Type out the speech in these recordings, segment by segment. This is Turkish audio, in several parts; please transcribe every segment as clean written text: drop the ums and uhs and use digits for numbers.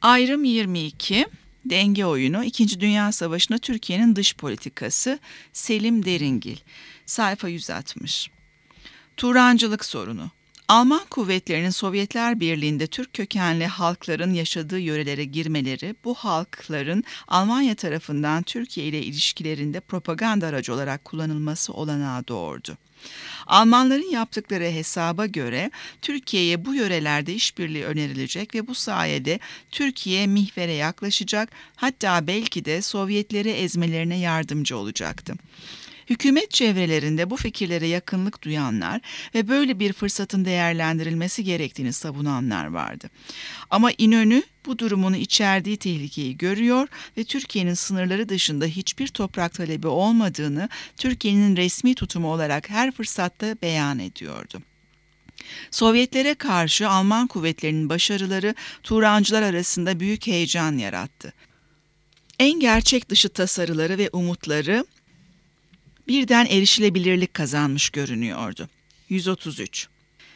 Ayrım 22, Denge Oyunu, İkinci Dünya Savaşı'nda Türkiye'nin dış politikası, Selim Deringil, sayfa 160. Turancılık sorunu. Alman kuvvetlerinin Sovyetler Birliği'nde Türk kökenli halkların yaşadığı yörelere girmeleri, bu halkların Almanya tarafından Türkiye ile ilişkilerinde propaganda aracı olarak kullanılması olanağı doğurdu. Almanların yaptıkları hesaba göre Türkiye'ye bu yörelerde işbirliği önerilecek ve bu sayede Türkiye mihvere yaklaşacak, hatta belki de Sovyetleri ezmelerine yardımcı olacaktı. Hükümet çevrelerinde bu fikirlere yakınlık duyanlar ve böyle bir fırsatın değerlendirilmesi gerektiğini savunanlar vardı. Ama İnönü bu durumun içerdiği tehlikeyi görüyor ve Türkiye'nin sınırları dışında hiçbir toprak talebi olmadığını Türkiye'nin resmi tutumu olarak her fırsatta beyan ediyordu. Sovyetlere karşı Alman kuvvetlerinin başarıları Turancılar arasında büyük heyecan yarattı. En gerçek dışı tasarıları ve umutları birden erişilebilirlik kazanmış görünüyordu. 133.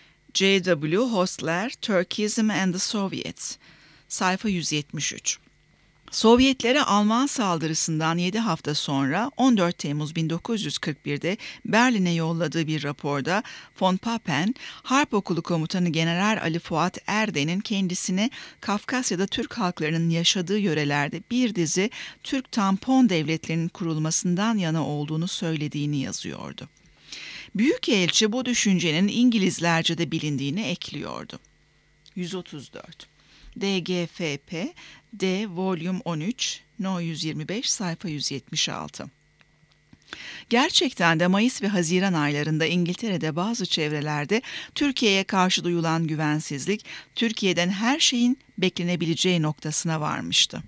J.W. Hostler, Turkism and the Soviets, sayfa 173. Sovyetlere Alman saldırısından 7 hafta sonra 14 Temmuz 1941'de Berlin'e yolladığı bir raporda von Papen, Harp Okulu Komutanı General Ali Fuat Erden'in kendisine Kafkasya'da Türk halklarının yaşadığı yörelerde bir dizi Türk tampon devletlerinin kurulmasından yana olduğunu söylediğini yazıyordu. Büyükelçi bu düşüncenin İngilizlerce de bilindiğini ekliyordu. 134. DGFP, D Volume 13, No 125, sayfa 176. Gerçekten de Mayıs ve Haziran aylarında İngiltere'de bazı çevrelerde Türkiye'ye karşı duyulan güvensizlik, Türkiye'den her şeyin beklenebileceği noktasına varmıştı.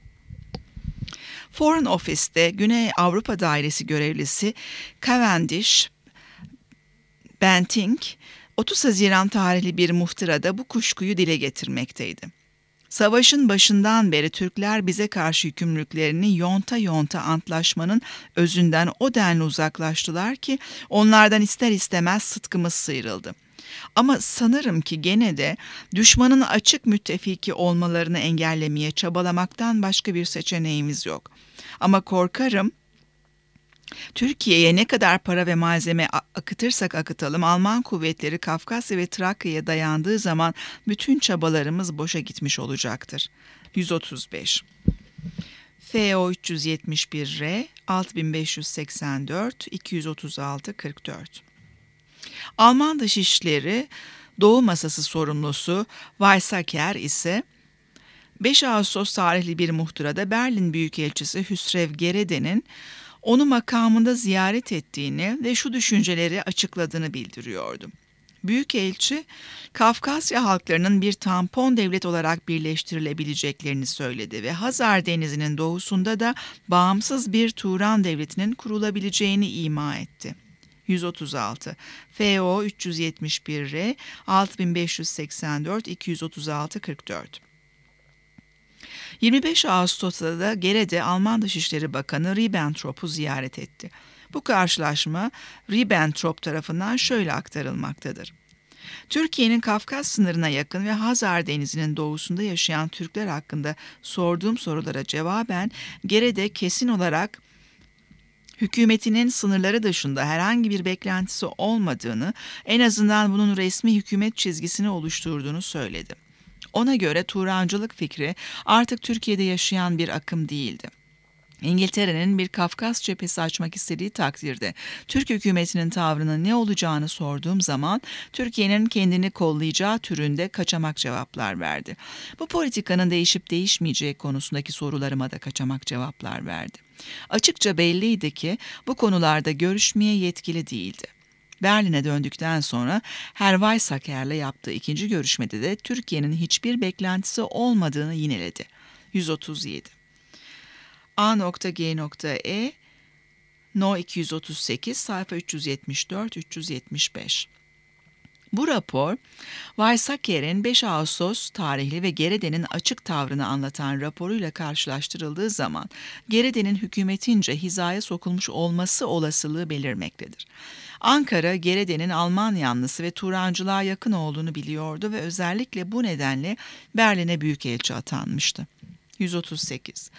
Foreign Office'te Güney Avrupa Dairesi görevlisi Cavendish Bentinck, 30 Haziran tarihli bir muhtırada bu kuşkuyu dile getirmekteydi. Savaşın başından beri Türkler bize karşı yükümlülüklerini yonta yonta antlaşmanın özünden o denli uzaklaştılar ki onlardan ister istemez sıtkımız sıyrıldı. Ama sanırım ki gene de düşmanın açık müttefiki olmalarını engellemeye çabalamaktan başka bir seçeneğimiz yok. Ama korkarım Türkiye'ye ne kadar para ve malzeme akıtırsak akıtalım, Alman kuvvetleri Kafkasya ve Trakya'ya dayandığı zaman bütün çabalarımız boşa gitmiş olacaktır. 135. FO 371R 6584 236 44. Alman Dışişleri Doğu Masası sorumlusu Weizsäcker ise 5 Ağustos tarihli bir muhtırada Berlin Büyükelçisi Hüsrev Gerede'nin onu makamında ziyaret ettiğini ve şu düşünceleri açıkladığını bildiriyordu. Büyükelçi, Kafkasya halklarının bir tampon devlet olarak birleştirilebileceklerini söyledi ve Hazar Denizi'nin doğusunda da bağımsız bir Turan devletinin kurulabileceğini ima etti. 136. FO 371R 6584 236 44. 25 Ağustos'ta da Gerede Alman Dışişleri Bakanı Ribbentrop'u ziyaret etti. Bu karşılaşma Ribbentrop tarafından şöyle aktarılmaktadır. Türkiye'nin Kafkas sınırına yakın ve Hazar Denizi'nin doğusunda yaşayan Türkler hakkında sorduğum sorulara cevaben Gerede kesin olarak hükümetinin sınırları dışında herhangi bir beklentisi olmadığını, en azından bunun resmi hükümet çizgisini oluşturduğunu söyledi. Ona göre Turancılık fikri artık Türkiye'de yaşayan bir akım değildi. İngiltere'nin bir Kafkas cephesi açmak istediği takdirde Türk hükümetinin tavrının ne olacağını sorduğum zaman Türkiye'nin kendini kollayacağı türünde kaçamak cevaplar verdi. Bu politikanın değişip değişmeyeceği konusundaki sorularıma da kaçamak cevaplar verdi. Açıkça belliydi ki bu konularda görüşmeye yetkili değildi. Berlin'e döndükten sonra Herr Weizsäcker'le yaptığı ikinci görüşmede de Türkiye'nin hiçbir beklentisi olmadığını yineledi. 137. A.G.E. No 238, sayfa 374-375. Bu rapor, Weizsäcker'in 5 Ağustos tarihli ve Gerede'nin açık tavrını anlatan raporuyla karşılaştırıldığı zaman Gerede'nin hükümetince hizaya sokulmuş olması olasılığı belirmektedir. Ankara, Gerede'nin Alman yanlısı ve Turancılığa yakın olduğunu biliyordu ve özellikle bu nedenle Berlin'e büyükelçi atanmıştı. 138.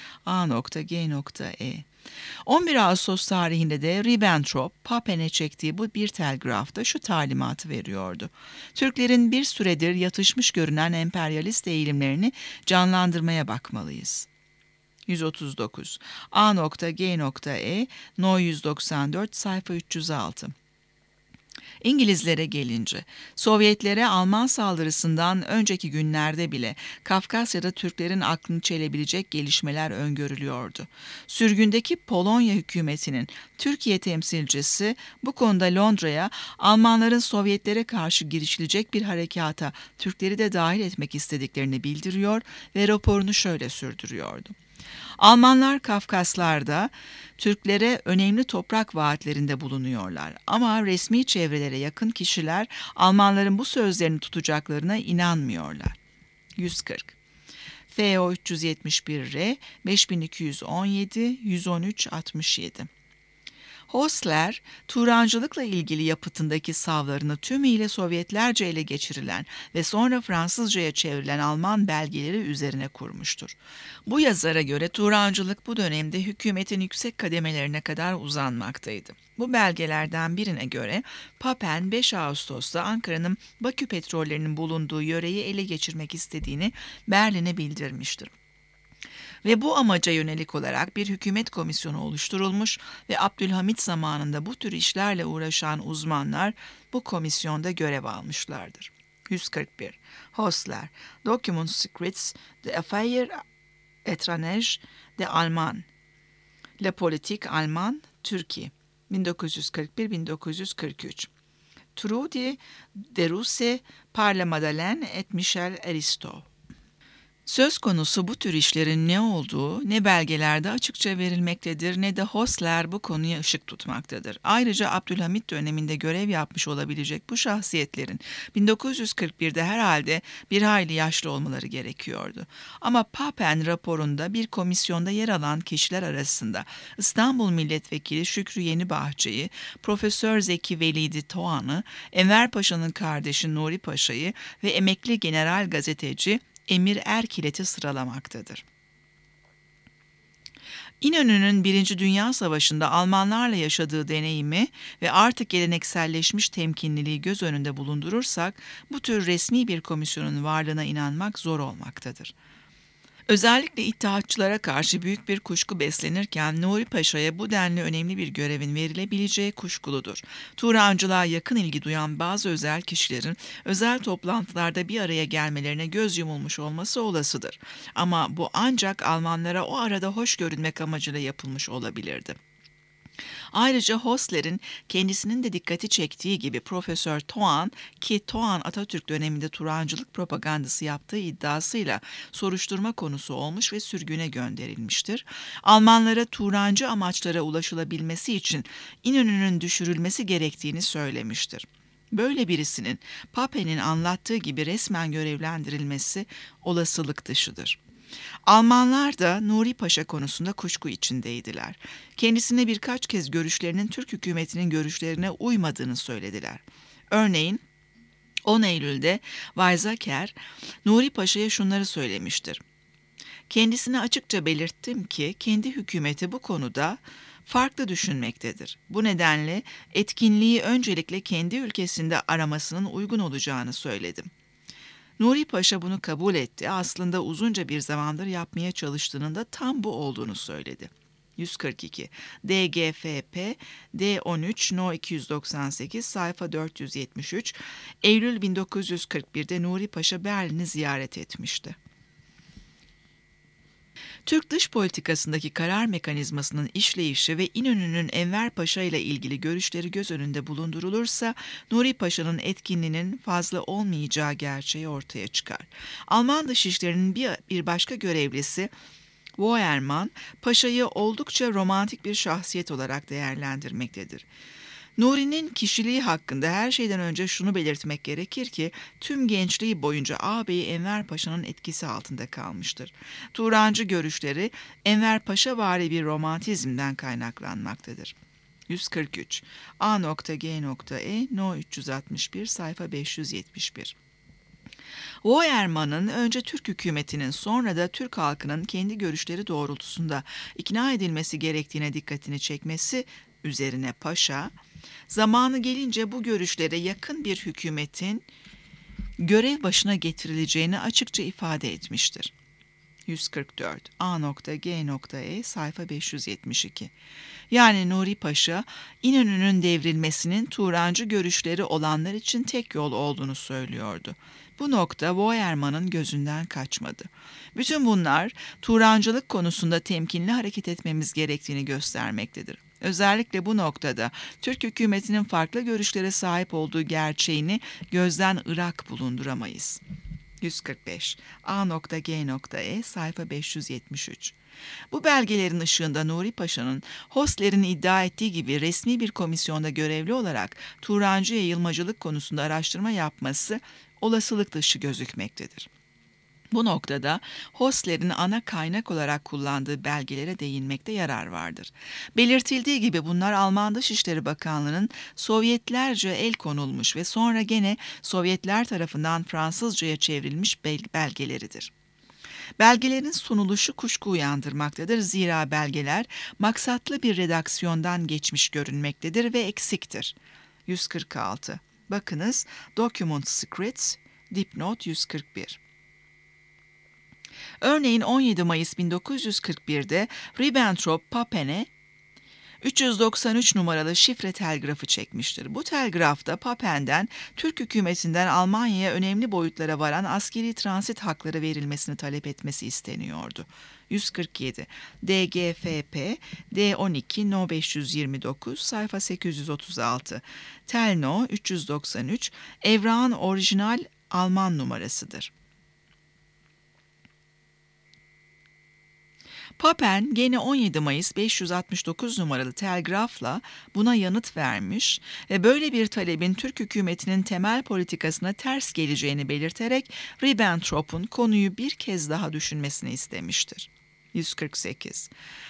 A.G.E 11 Ağustos tarihinde de Ribbentrop, Papen'e çektiği bu bir telgrafta şu talimatı veriyordu. Türklerin bir süredir yatışmış görünen emperyalist eğilimlerini canlandırmaya bakmalıyız. 139. A.G.E No 194 sayfa 306. İngilizlere gelince, Sovyetlere Alman saldırısından önceki günlerde bile Kafkasya'da Türklerin aklını çelebilecek gelişmeler öngörülüyordu. Sürgündeki Polonya hükümetinin Türkiye temsilcisi bu konuda Londra'ya Almanların Sovyetlere karşı girişilecek bir harekata Türkleri de dahil etmek istediklerini bildiriyor ve raporunu şöyle sürdürüyordu. Almanlar Kafkaslar'da Türklere önemli toprak vaatlerinde bulunuyorlar ama resmi çevrelere yakın kişiler Almanların bu sözlerini tutacaklarına inanmıyorlar. 140. FO 371R 5217 113 67. Hostler, Turancılıkla ilgili yapıtındaki savlarını tümüyle Sovyetlerce ele geçirilen ve sonra Fransızcaya çevrilen Alman belgeleri üzerine kurmuştur. Bu yazara göre Turancılık bu dönemde hükümetin yüksek kademelerine kadar uzanmaktaydı. Bu belgelerden birine göre Papen 5 Ağustos'ta Ankara'nın Bakü petrollerinin bulunduğu yöreyi ele geçirmek istediğini Berlin'e bildirmiştir. Ve bu amaca yönelik olarak bir hükümet komisyonu oluşturulmuş ve Abdülhamit zamanında bu tür işlerle uğraşan uzmanlar bu komisyonda görev almışlardır. 141. Hostler, Documents Secrets, de Affaires étrangères de Allemagne, La Politique Allemande, Türkiye, 1941-1943. Trudy de Russe par la Madeleine et Michel Aristo. Söz konusu bu tür işlerin ne olduğu ne belgelerde açıkça verilmektedir ne de Hostler bu konuya ışık tutmaktadır. Ayrıca Abdülhamit döneminde görev yapmış olabilecek bu şahsiyetlerin 1941'de herhalde bir hayli yaşlı olmaları gerekiyordu. Ama Papen raporunda bir komisyonda yer alan kişiler arasında İstanbul Milletvekili Şükrü Yenibahçe'yi, Profesör Zeki Velidi Toğan'ı, Enver Paşa'nın kardeşi Nuri Paşa'yı ve emekli general gazeteci Emir Erkilet'i sıralamaktadır. İnönü'nün 1. Dünya Savaşı'nda Almanlarla yaşadığı deneyimi ve artık gelenekselleşmiş temkinliliği göz önünde bulundurursak, bu tür resmi bir komisyonun varlığına inanmak zor olmaktadır. Özellikle İttihatçılara karşı büyük bir kuşku beslenirken Nuri Paşa'ya bu denli önemli bir görevin verilebileceği kuşkuludur. Turancılığa yakın ilgi duyan bazı özel kişilerin özel toplantılarda bir araya gelmelerine göz yumulmuş olması olasıdır. Ama bu ancak Almanlara o arada hoş görünmek amacıyla yapılmış olabilirdi. Ayrıca Hostler'in kendisinin de dikkati çektiği gibi Profesör Toğan, ki Toğan Atatürk döneminde Turancılık propagandası yaptığı iddiasıyla soruşturma konusu olmuş ve sürgüne gönderilmiştir. Almanlara Turancı amaçlara ulaşılabilmesi için İnönü'nün düşürülmesi gerektiğini söylemiştir. Böyle birisinin Papen'in anlattığı gibi resmen görevlendirilmesi olasılık dışıdır. Almanlar da Nuri Paşa konusunda kuşku içindeydiler. Kendisine birkaç kez görüşlerinin Türk hükümetinin görüşlerine uymadığını söylediler. Örneğin 10 Eylül'de Weizsäcker, Nuri Paşa'ya şunları söylemiştir. Kendisine açıkça belirttim ki kendi hükümeti bu konuda farklı düşünmektedir. Bu nedenle etkinliği öncelikle kendi ülkesinde aramasının uygun olacağını söyledim. Nuri Paşa bunu kabul etti. Aslında uzunca bir zamandır yapmaya çalıştığının da tam bu olduğunu söyledi. 142. DGFP D13 No 298 sayfa 473 Eylül 1941'de Nuri Paşa Berlin'i ziyaret etmişti. Türk dış politikasındaki karar mekanizmasının işleyişi ve İnönü'nün Enver Paşa ile ilgili görüşleri göz önünde bulundurulursa Nuri Paşa'nın etkinliğinin fazla olmayacağı gerçeği ortaya çıkar. Alman dışişlerinin bir başka görevlisi Weyermann, Paşa'yı oldukça romantik bir şahsiyet olarak değerlendirmektedir. Nuri'nin kişiliği hakkında her şeyden önce şunu belirtmek gerekir ki tüm gençliği boyunca ağabeyi Enver Paşa'nın etkisi altında kalmıştır. Turancı görüşleri Enver Paşavari bir romantizmden kaynaklanmaktadır. 143. A.G.E No 361 sayfa 571. Weyermann'ın önce Türk hükümetinin sonra da Türk halkının kendi görüşleri doğrultusunda ikna edilmesi gerektiğine dikkatini çekmesi üzerine paşa, zamanı gelince bu görüşlere yakın bir hükümetin görev başına getirileceğini açıkça ifade etmiştir. 144 A.G.E sayfa 572. Yani Nuri Paşa, İnönü'nün devrilmesinin Turancı görüşleri olanlar için tek yol olduğunu söylüyordu. Bu nokta Weyermann'ın gözünden kaçmadı. Bütün bunlar Turancılık konusunda temkinli hareket etmemiz gerektiğini göstermektedir. Özellikle bu noktada Türk hükümetinin farklı görüşlere sahip olduğu gerçeğini gözden ırak bulunduramayız. 145 A.G.E sayfa 573. Bu belgelerin ışığında Nuri Paşa'nın Hosler'in iddia ettiği gibi resmi bir komisyonda görevli olarak Turancı yayılmacılık konusunda araştırma yapması olasılık dışı gözükmektedir. Bu noktada Hosler'in ana kaynak olarak kullandığı belgelere değinmekte yarar vardır. Belirtildiği gibi bunlar Alman Dışişleri Bakanlığı'nın Sovyetlerce el konulmuş ve sonra gene Sovyetler tarafından Fransızcaya çevrilmiş belgeleridir. Belgelerin sunuluşu kuşku uyandırmaktadır. Zira belgeler maksatlı bir redaksiyondan geçmiş görünmektedir ve eksiktir. 146. Bakınız Document Secrets, dipnot 141. Örneğin 17 Mayıs 1941'de Ribbentrop-Pappen'e 393 numaralı şifre telgrafı çekmiştir. Bu telgrafta Pappen'den Türk hükümetinden Almanya'ya önemli boyutlara varan askeri transit hakları verilmesini talep etmesi isteniyordu. 147 DGFP D12 No 529 sayfa 836 Tel No 393 Evrağın orijinal Alman numarasıdır. Papen gene 17 Mayıs 569 numaralı telgrafla buna yanıt vermiş ve böyle bir talebin Türk hükümetinin temel politikasına ters geleceğini belirterek Ribbentrop'un konuyu bir kez daha düşünmesini istemiştir. 148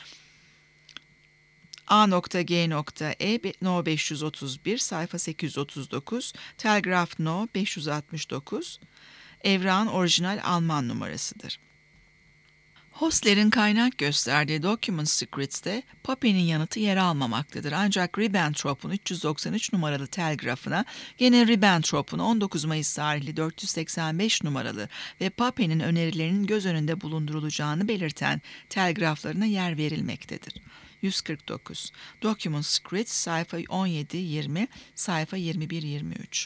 A.G.E No 531 sayfa 839 Telgraf No 569 Evrağın orijinal Alman numarasıdır. Hosler'in kaynak gösterdiği Document Secrets'te Pappen'in yanıtı yer almamaktadır. Ancak Ribbentrop'un 393 numaralı telgrafına gene Ribbentrop'un 19 Mayıs tarihli 485 numaralı ve Pappen'in önerilerinin göz önünde bulundurulacağını belirten telgraflarına yer verilmektedir. 149. Document Secrets sayfa 17-20, sayfa 21-23.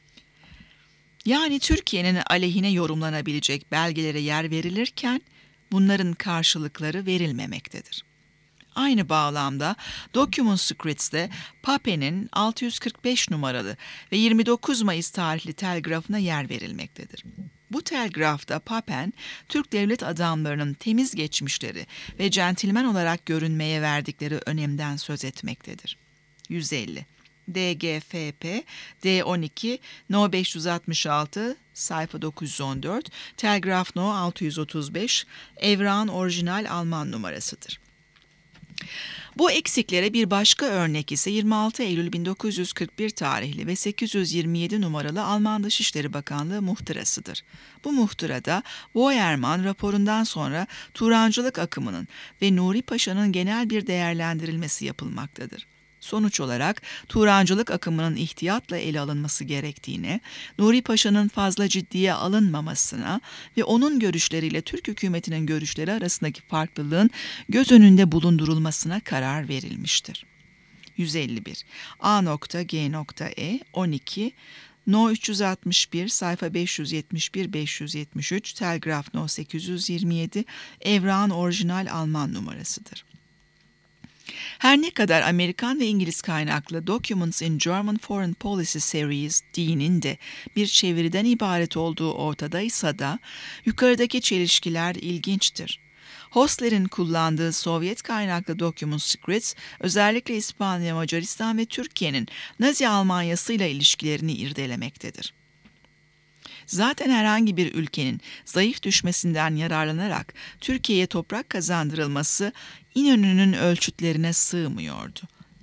Yani Türkiye'nin aleyhine yorumlanabilecek belgelere yer verilirken bunların karşılıkları verilmemektedir. Aynı bağlamda Document Secrets'te Pappen'in 645 numaralı ve 29 Mayıs tarihli telgrafına yer verilmektedir. Bu telgrafta Pappen, Türk devlet adamlarının temiz geçmişleri ve centilmen olarak görünmeye verdikleri önemden söz etmektedir. 150 DGFP D12 No 566 sayfa 914 Telgraf No 635 Evrağın orijinal Alman numarasıdır. Bu eksiklere bir başka örnek ise 26 Eylül 1941 tarihli ve 827 numaralı Alman Dışişleri Bakanlığı muhtırasıdır. Bu muhtırada Weyermann raporundan sonra Turancılık akımının ve Nuri Paşa'nın genel bir değerlendirilmesi yapılmaktadır. Sonuç olarak Turancılık akımının ihtiyatla ele alınması gerektiğine, Nuri Paşa'nın fazla ciddiye alınmamasına ve onun görüşleriyle Türk hükümetinin görüşleri arasındaki farklılığın göz önünde bulundurulmasına karar verilmiştir. 151 A.G.E 12 No 361 sayfa 571-573 Telgraf No 827 Evrağın orijinal Alman numarasıdır. Her ne kadar Amerikan ve İngiliz kaynaklı Documents in German Foreign Policy Series D'nin de bir çeviriden ibaret olduğu ortadaysa da yukarıdaki çelişkiler ilginçtir. Hosler'in kullandığı Sovyet kaynaklı Document Secrets özellikle İspanya, Macaristan ve Türkiye'nin Nazi Almanyası ile ilişkilerini irdelemektedir. Zaten herhangi bir ülkenin zayıf düşmesinden yararlanarak Türkiye'ye toprak kazandırılması İnönü'nün ölçütlerine sığmıyordu.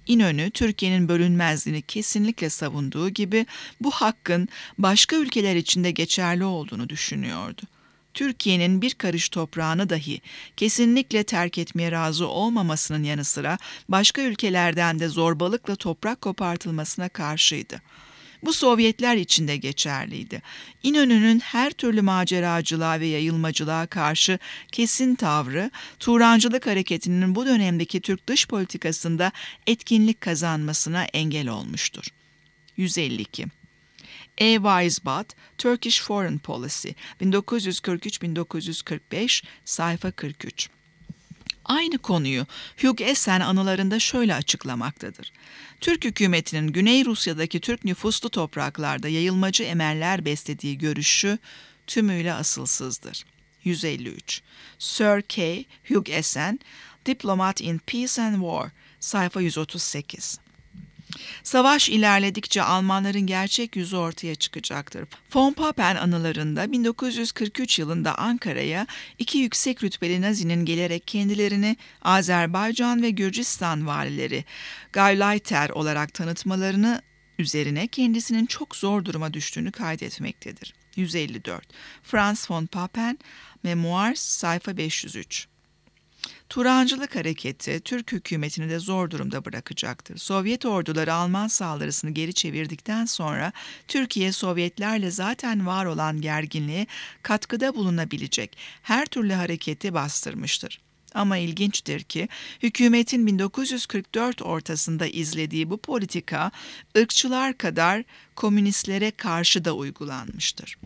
İnönü, Türkiye'nin bölünmezliğini kesinlikle savunduğu gibi bu hakkın başka ülkeler için de geçerli olduğunu düşünüyordu. Türkiye'nin bir karış toprağını dahi kesinlikle terk etmeye razı olmamasının yanı sıra başka ülkelerden de zorbalıkla toprak kopartılmasına karşıydı. Bu Sovyetler için de geçerliydi. İnönü'nün her türlü maceracılığa ve yayılmacılığa karşı kesin tavrı, Turancılık hareketinin bu dönemdeki Türk dış politikasında etkinlik kazanmasına engel olmuştur. 152. A. Weisbach, Turkish Foreign Policy, 1943-1945, sayfa 43. Aynı konuyu Hugh Essen anılarında şöyle açıklamaktadır. Türk hükümetinin Güney Rusya'daki Türk nüfuslu topraklarda yayılmacı emeller beslediği görüşü tümüyle asılsızdır. 153. Sir K. Hugh Essen, Diplomat in Peace and War, sayfa 138. Savaş ilerledikçe Almanların gerçek yüzü ortaya çıkacaktır. Von Papen anılarında 1943 yılında Ankara'ya iki yüksek rütbeli Nazinin gelerek kendilerini Azerbaycan ve Gürcistan valileri Gauleiter olarak tanıtmalarını üzerine kendisinin çok zor duruma düştüğünü kaydetmektedir. 154. Franz von Papen, Memoirs, sayfa 503. Turancılık hareketi Türk hükümetini de zor durumda bırakacaktır. Sovyet orduları Alman saldırısını geri çevirdikten sonra Türkiye Sovyetlerle zaten var olan gerginliğe katkıda bulunabilecek her türlü hareketi bastırmıştır. Ama ilginçtir ki hükümetin 1944 ortasında izlediği bu politika ırkçılar kadar komünistlere karşı da uygulanmıştır.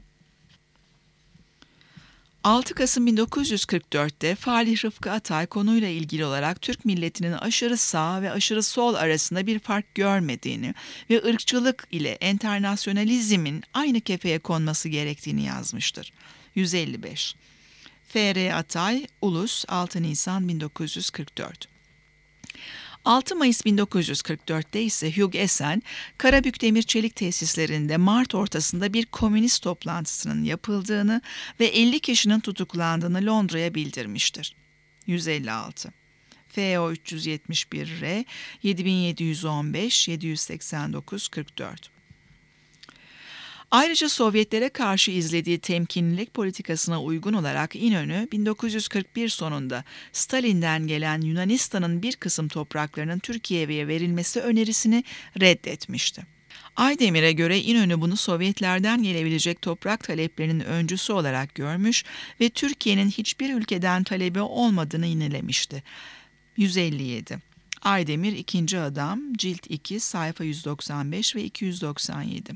6 Kasım 1944'te Falih Rıfkı Atay konuyla ilgili olarak Türk milletinin aşırı sağ ve aşırı sol arasında bir fark görmediğini ve ırkçılık ile enternasyonalizmin aynı kefeye konması gerektiğini yazmıştır. 155. F.R. Atay, Ulus, 6 Nisan 1944. 6 Mayıs 1944'te ise Hugh Essen, Karabük Demir Çelik tesislerinde Mart ortasında bir komünist toplantısının yapıldığını ve 50 kişinin tutuklandığını Londra'ya bildirmiştir. 156. FO 371R 7715 789 44. Ayrıca Sovyetlere karşı izlediği temkinlilik politikasına uygun olarak İnönü, 1941 sonunda Stalin'den gelen Yunanistan'ın bir kısım topraklarının Türkiye'ye verilmesi önerisini reddetmişti. Aydemir'e göre İnönü bunu Sovyetlerden gelebilecek toprak taleplerinin öncüsü olarak görmüş ve Türkiye'nin hiçbir ülkeden talebi olmadığını yinelemişti. 157. Aydemir 2. Adam, Cilt 2, sayfa 195 ve 297.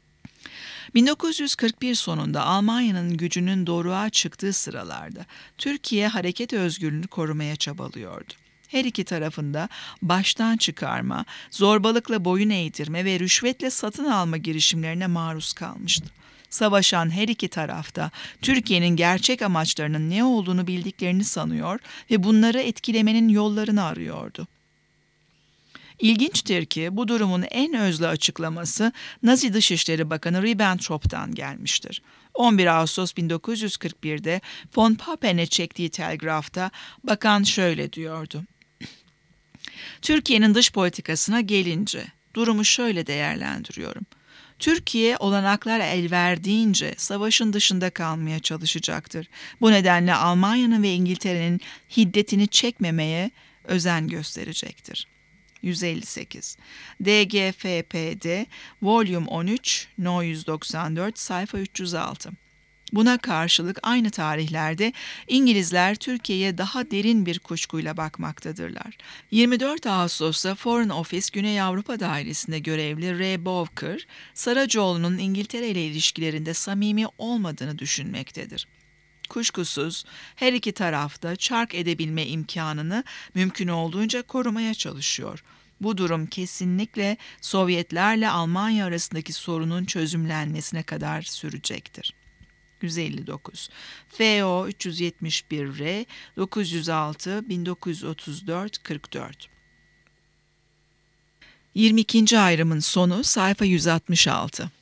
1941 sonunda Almanya'nın gücünün doruğa çıktığı sıralarda Türkiye hareket özgürlüğünü korumaya çabalıyordu. Her iki tarafında baştan çıkarma, zorbalıkla boyun eğdirme ve rüşvetle satın alma girişimlerine maruz kalmıştı. Savaşan her iki tarafta Türkiye'nin gerçek amaçlarının ne olduğunu bildiklerini sanıyor ve bunları etkilemenin yollarını arıyordu. İlginçtir ki bu durumun en özlü açıklaması Nazi Dışişleri Bakanı Ribbentrop'tan gelmiştir. 11 Ağustos 1941'de von Papen'e çektiği telgrafta bakan şöyle diyordu. Türkiye'nin dış politikasına gelince durumu şöyle değerlendiriyorum. Türkiye olanaklar el verdiğince savaşın dışında kalmaya çalışacaktır. Bu nedenle Almanya'nın ve İngiltere'nin hiddetini çekmemeye özen gösterecektir. 158. DGFPD Volume 13 No 194 sayfa 306. Buna karşılık aynı tarihlerde İngilizler Türkiye'ye daha derin bir kuşkuyla bakmaktadırlar. 24 Ağustos'ta Foreign Office Güney Avrupa Dairesi'nde görevli Ray Bowker, Saracoğlu'nun İngiltere ile ilişkilerinde samimi olmadığını düşünmektedir. Kuşkusuz her iki tarafta çark edebilme imkanını mümkün olduğunca korumaya çalışıyor. Bu durum kesinlikle Sovyetlerle Almanya arasındaki sorunun çözümlenmesine kadar sürecektir. 159. FO 371R 906 1934 44. 22. ayrımın sonu sayfa 166.